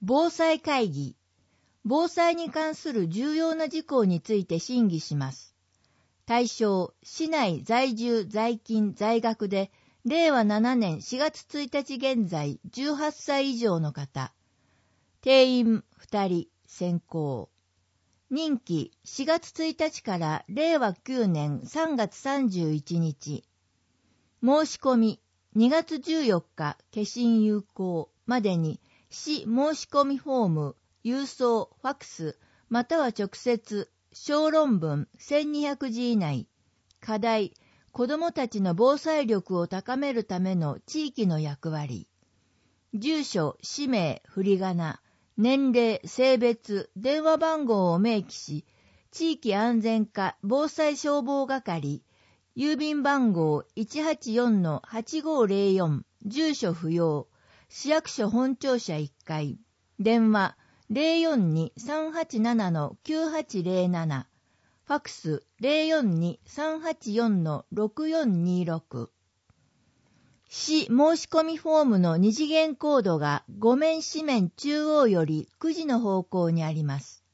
防災会議。防災に関する重要な事項について審議します。対象、市内在住在勤在学で、令和7年4月1日現在18歳以上の方。定員2人選考。任期4月1日から令和9年3月31日。申し込み2月14日消印有効までに市申し込みフォーム、郵送、ファックス、または直接、小論文1200字以内。課題、子どもたちの防災力を高めるための地域の役割。住所、氏名、振り仮名、年齢、性別、電話番号を明記し、地域安全課防災消防係、郵便番号 184-8504、住所不要、市役所本庁舎1階、電話 042-387-9807、ファックス 042-384-6426。市申し込みフォームの二次元コードが5面紙面中央より9時の方向にあります。